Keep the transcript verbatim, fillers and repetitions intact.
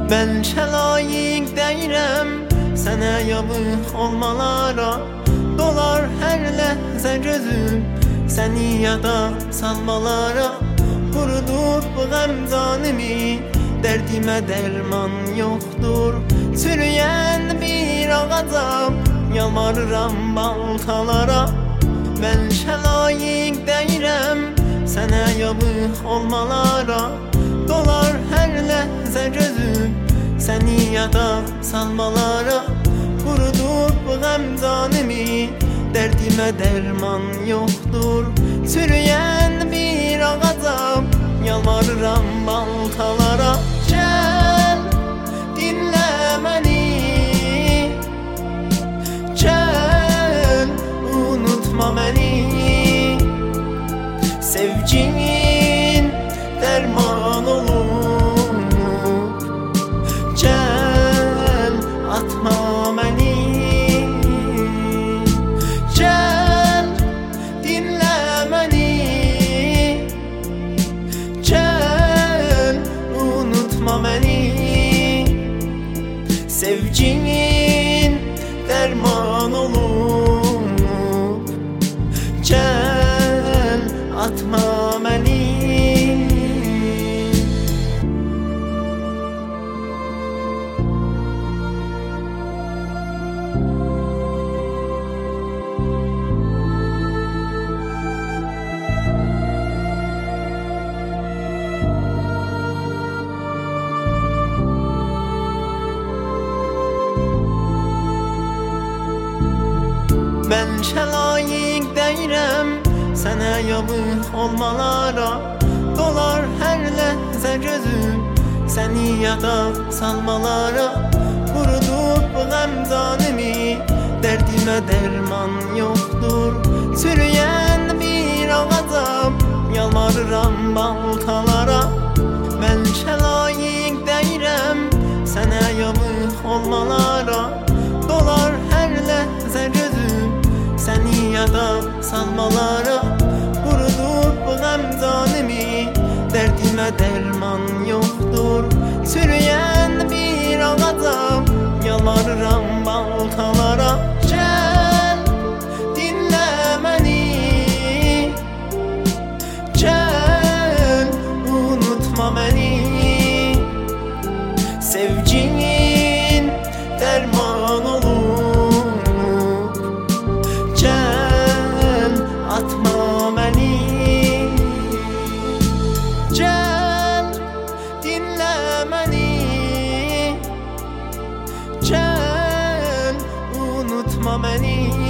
Bəlkə layiq deyirəm sənə yavıq olmalara. Dolar hər ləhzə gözüm səni yada salmalara. Qurudub qəmzanimi, dərdimə dərman yoxdur. Çürüyən bir ağacam, yalvarıram baltalara. Bəlkə layiq deyirəm sənə yavıq olmalara. Dolar hər ləhzə gözüm səni yada salmalara. Qurudub qəmzanimi, dərdimə dərman yoxdur. Çürüyən bir ağacam, yalvarıram baltalara. Gəl, dinlə məni, gəl, unutma məni. Sevgin dərman olur, gəl, atma məni. Gəl, dinlə məni, gəl, unutma məni. Sevgin dərman olur, gəl, atma məni. Bəlkə layiq deyirəm sənə yavıq olmalara. Dolar hər ləhzə gözüm səni yada salmalara. Qurudub qəmzanimi, dərdimə dərman yoxdur. Çürüyən bir ağacam, yalvarıram baltalara. Bəlkə layiq deyirəm sənə yavıq olmalara. Dolar hər ləhzə gözüm səni yada salmalara. Qurudub qəmzanimi, dərdimə dərman yoxdur. Çürüyən bir ağacam, yalvarıram baltalara. Gəl, dinlə məni, gəl, unutma məni. Sevgin dərman olur, gəl, atma məni. Gəl, dinlə məni, gəl, unutma məni.